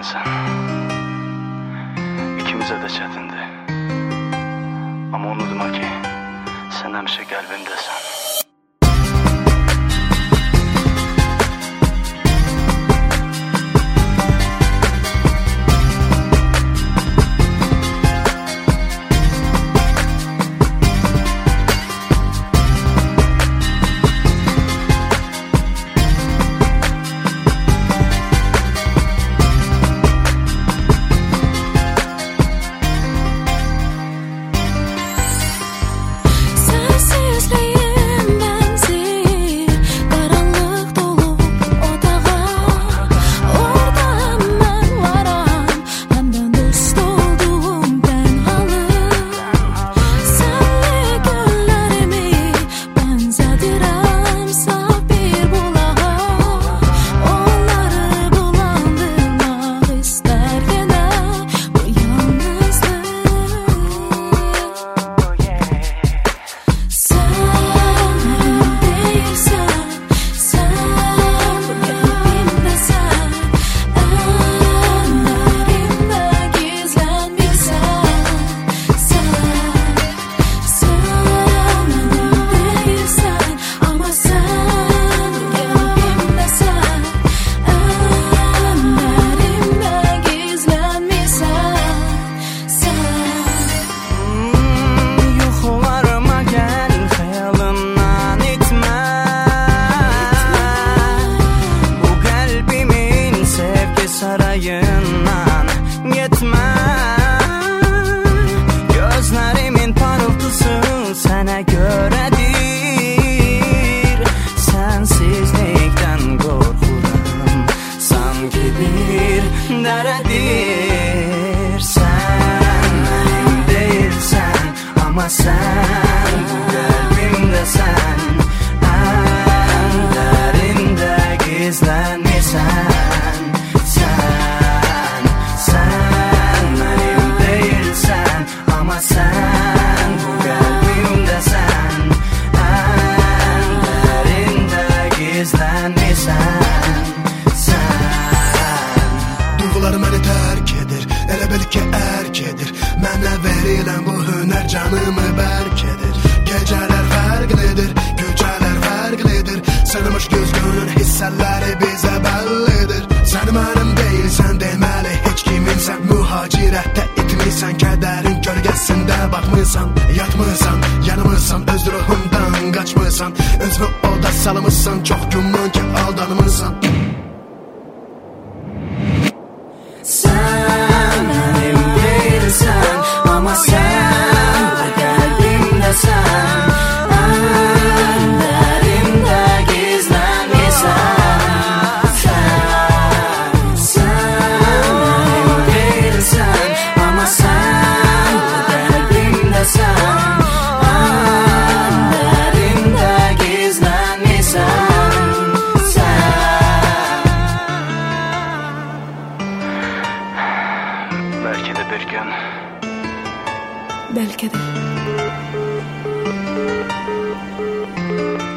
sen. İkimize de çetindi. Ama unutma ki sen hemşe kalbimdesin. Sarayından gitme. Gözlerimin parıltısı sana göredir. Sensizlikten korkuram sanki bir deredir. Sen benim değilsen ama sen kalbimdesin. En derinde gizlenmişsen. Duygular məni tərk edir, elə bil ki ərk edir. Mənə verilən bu hünər canımı bərk edir. Gecələr fərqlidir, gecələr fərqlidir. Sənəmiş göz görür hissələri bizə bəllidir. Sən mənim deyilsən deməli heç kiminsən. Mühacirətdə itmirsən, kədərin gölgəsində baxmırsan. Yatmırsan, yanmırsan, öz ruhundan qaçmırsan. Özünü oda salmışsan, çox güman ki aldanmırsan. Sen benim değilsen ama sen de kalbimdesin. En derinde gizlenmişsen. Sen benim değilsen ama sen de kalbimdesin. En derinde gizlenmişsen. Belki de bir gün. Belki de.